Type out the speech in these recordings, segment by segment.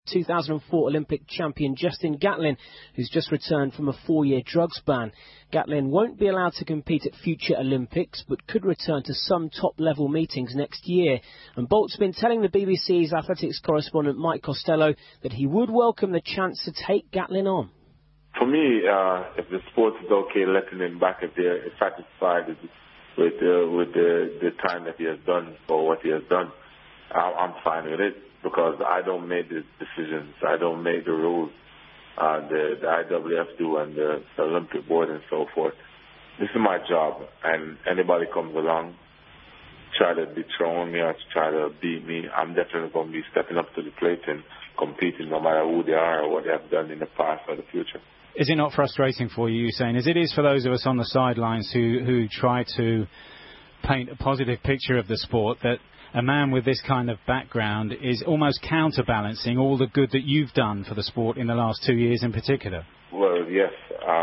2004 Olympic champion Justin Gatlin, who's just returned from a 4-year drugs ban. Gatlin won't be allowed to compete at future Olympics, but could return to some top-level meetings next year. And Bolt's been telling the BBC's athletics correspondent Mike Costello that he would welcome the chance to take Gatlin on. For me, if the sport is okay, letting him back, if they're satisfied with the time that he has done or what he has done, I'm fine with it, because I don't make the decisions. I don't make the rules. The IWF do, and the Olympic board and so forth. This is my job, and anybody comes along, try to dethrone me or to try to beat me, I'm definitely going to be stepping up to the plate and competing, no matter who they are or what they have done in the past or the future. Is it not frustrating for you, Usain, as it is for those of us on the sidelines who try to paint a positive picture of the sport, that a man with this kind of background is almost counterbalancing all the good that you've done for the sport in the last 2 years in particular? Well, yes,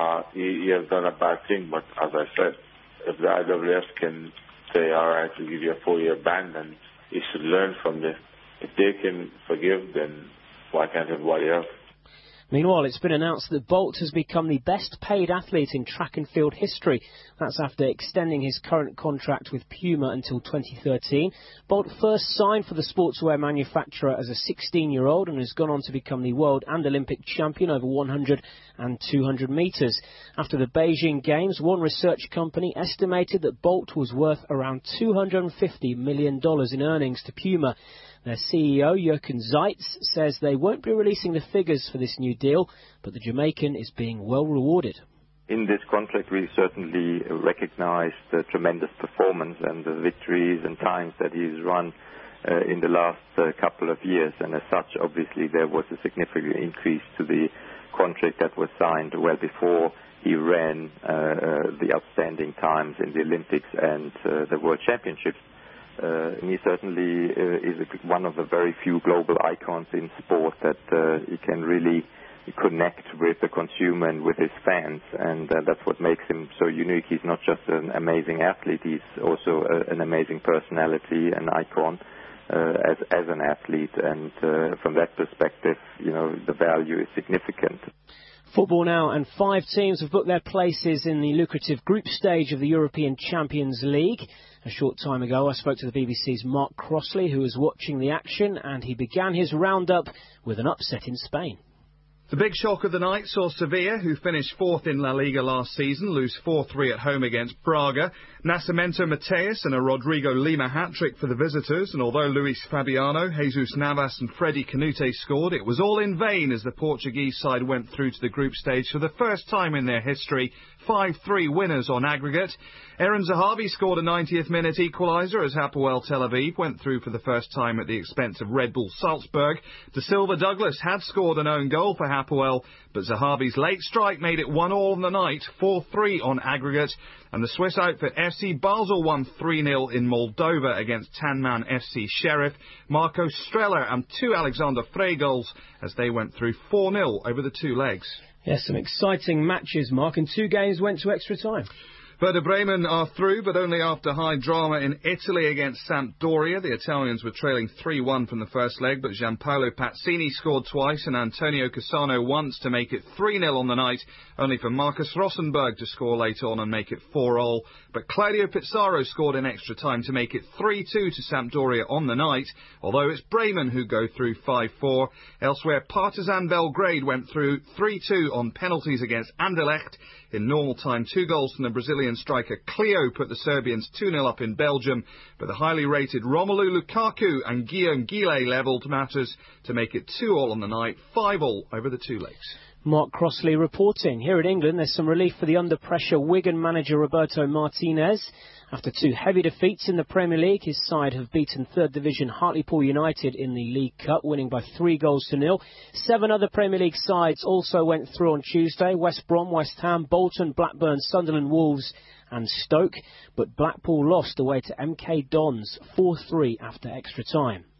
he has done a bad thing, but as I said, if the IWF can say, all right, we'll give you a 4-year ban, then he should learn from this. If they can forgive, then why can't everybody else? Meanwhile, it's been announced that Bolt has become the best paid athlete in track and field history. That's after extending his current contract with Puma until 2013. Bolt first signed for the sportswear manufacturer as a 16-year-old and has gone on to become the world and Olympic champion over 100 and 200 metres. After the Beijing Games, one research company estimated that Bolt was worth around $250 million in earnings to Puma. Their CEO, Jochen Zeitz, says they won't be releasing the figures for this new deal, but the Jamaican is being well rewarded. In this contract, we certainly recognize the tremendous performance and the victories and times that he's run in the last couple of years. And as such, obviously, there was a significant increase to the contract that was signed well before he ran the outstanding times in the Olympics and the World Championships. He certainly is one of the very few global icons in sport that he can really connect with the consumer and with his fans, and that's what makes him so unique. He's not just an amazing athlete, he's also an amazing personality, an icon as an athlete, and from that perspective, you know, the value is significant. Football now, and 5 teams have booked their places in the lucrative group stage of the European Champions League. A short time ago, I spoke to the BBC's Mark Crossley, who was watching the action, and he began his roundup with an upset in Spain. The big shock of the night saw Sevilla, who finished 4th in La Liga last season, lose 4-3 at home against Braga. Nascimento Mateus and a Rodrigo Lima hat-trick for the visitors, and although Luis Fabiano, Jesus Navas and Freddy Canute scored, it was all in vain as the Portuguese side went through to the group stage for the first time in their history. 5-3 winners on aggregate. Aaron Zahavi scored a 90th minute equaliser as Hapoel Tel Aviv went through for the first time at the expense of Red Bull Salzburg. De Silva Douglas had scored an own goal for Hapoel, but Zahavi's late strike made it 1-1 on the night, 4-3 on aggregate, and the Swiss outfit FC Basel won 3-0 in Moldova against Tanman FC Sheriff. Marco Streller and 2 Alexander Frey goals as they went through 4-0 over the 2 legs. Yes, some exciting matches, Mark, and 2 games went to extra time. Werder Bremen are through, but only after high drama in Italy against Sampdoria. The Italians were trailing 3-1 from the first leg, but Gianpaolo Pazzini scored twice and Antonio Cassano once to make it 3-0 on the night, only for Marcus Rosenberg to score late on and make it 4-4. But Claudio Pizarro scored in extra time to make it 3-2 to Sampdoria on the night, although it's Bremen who go through 5-4. Elsewhere, Partizan Belgrade went through 3-2 on penalties against Anderlecht. In normal time, 2 goals from the Brazilian striker Cleo put the Serbians 2-0 up in Belgium, but the highly rated Romelu Lukaku and Guillaume Guillet levelled matters to make it 2-2 on the night, 5-5 over the 2 legs. Mark Crossley reporting. Here in England, there's some relief for the under-pressure Wigan manager Roberto Martinez. After 2 heavy defeats in the Premier League, his side have beaten 3rd Division Hartlepool United in the League Cup, winning by 3-0. 7 other Premier League sides also went through on Tuesday. West Brom, West Ham, Bolton, Blackburn, Sunderland, Wolves and Stoke. But Blackpool lost away to MK Dons 4-3 after extra time.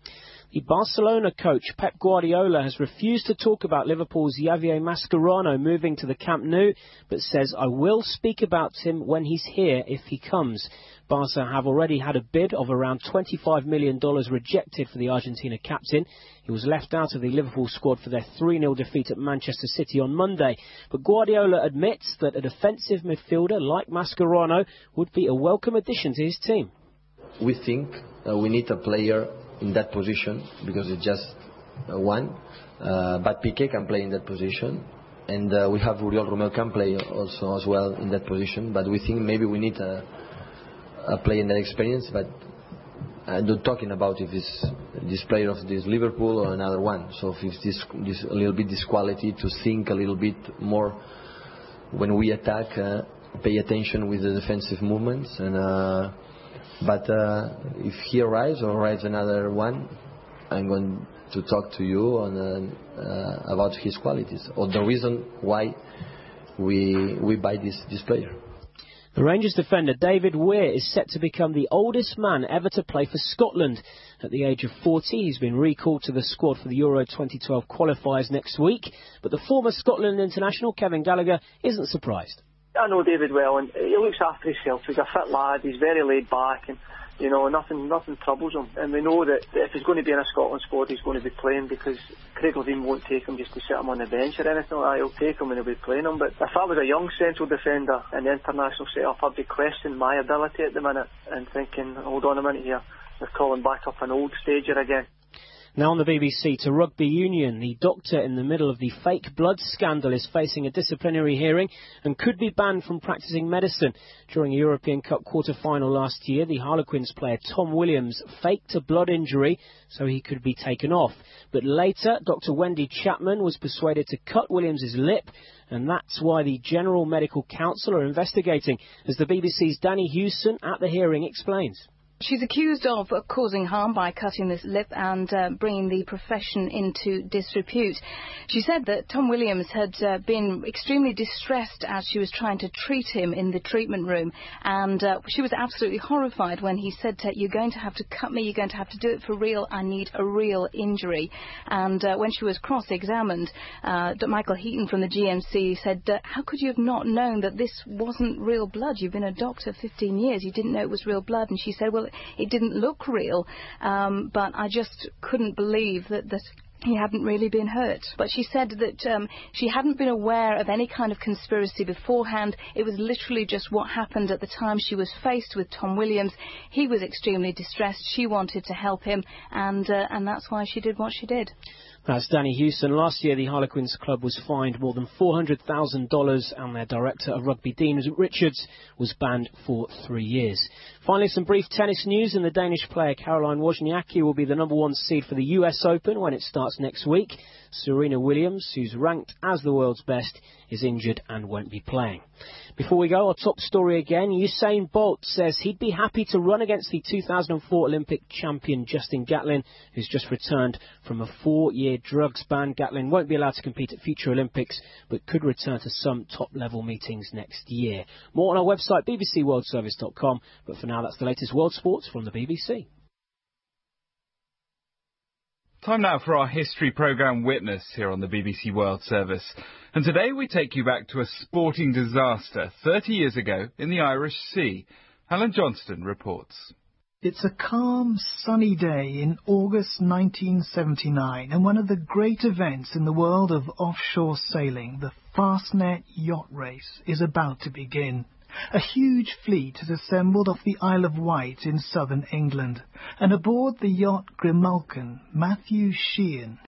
The Barcelona coach Pep Guardiola has refused to talk about Liverpool's Javier Mascherano moving to the Camp Nou, but says, "I will speak about him when he's here if he comes." Barca have already had a bid of around $25 million rejected for the Argentina captain. He was left out of the Liverpool squad for their 3-0 defeat at Manchester City on Monday. But Guardiola admits that a defensive midfielder like Mascherano would be a welcome addition to his team. We think we need a player in that position because it's just one. But Piqué can play in that position. And we have Oriol Romeu can play also as well in that position. But we think maybe we need a player in that experience. But I'm not talking about if it's this player of this Liverpool or another one. So if it's this a little bit this quality to think a little bit more when we attack, pay attention with the defensive movements. And but if he arrives or arrives another one, I'm going to talk to you on about his qualities or the reason why we buy this player. The Rangers defender David Weir is set to become the oldest man ever to play for Scotland. At the age of 40, he's been recalled to the squad for the Euro 2012 qualifiers next week. But the former Scotland international Kevin Gallagher isn't surprised. I know David well, and he looks after himself. He's a fit lad, he's very laid back, and you know, nothing troubles him. And we know that if he's going to be in a Scotland squad, he's going to be playing, because Craig Levein won't take him just to sit him on the bench or anything like that. He'll take him and he'll be playing him. But if I was a young central defender in the international setup, I'd be questioning my ability at the minute and thinking, hold on a minute here, they're calling back up an old stager again. Now on the BBC to rugby union, the doctor in the middle of the fake blood scandal is facing a disciplinary hearing and could be banned from practising medicine. During a European Cup quarter-final last year, the Harlequins player Tom Williams faked a blood injury so he could be taken off. But later, Dr. Wendy Chapman was persuaded to cut Williams' lip, and that's why the General Medical Council are investigating, as the BBC's Danny Hewson at the hearing explains. She's accused of causing harm by cutting this lip and bringing the profession into disrepute. She said that Tom Williams had been extremely distressed as she was trying to treat him in the treatment room, and she was absolutely horrified when he said to her, "You're going to have to cut me, you're going to have to do it for real, I need a real injury." And when she was cross-examined, Michael Heaton from the GMC said, "How could you have not known that this wasn't real blood? You've been a doctor 15 years, you didn't know it was real blood." And she said, "Well, it didn't look real, but I just couldn't believe that he hadn't really been hurt." But she said that she hadn't been aware of any kind of conspiracy beforehand. It was literally just what happened at the time she was faced with Tom Williams. He was extremely distressed. She wanted to help him, and that's why she did what she did. That's Danny Hewson. Last year, the Harlequins club was fined more than $400,000 and their director of rugby, Dean Richards, was banned for 3 years. Finally, some brief tennis news, and the Danish player Caroline Wozniacki will be the #1 seed for the US Open when it starts next week. Serena Williams, who's ranked as the world's best, is injured and won't be playing. Before we go, our top story again. Usain Bolt says he'd be happy to run against the 2004 Olympic champion Justin Gatlin, who's just returned from a 4-year drugs ban. Gatlin won't be allowed to compete at future Olympics, but could return to some top-level meetings next year. More on our website, bbcworldservice.com. But for now, that's the latest world sports from the BBC. Time now for our history programme Witness here on the BBC World Service. And today we take you back to a sporting disaster 30 years ago in the Irish Sea. Alan Johnston reports. It's a calm, sunny day in August 1979, and one of the great events in the world of offshore sailing, the Fastnet Yacht Race, is about to begin. A huge fleet has assembled off the Isle of Wight in southern England, and aboard the yacht Grimalkin, Matthew Sheehan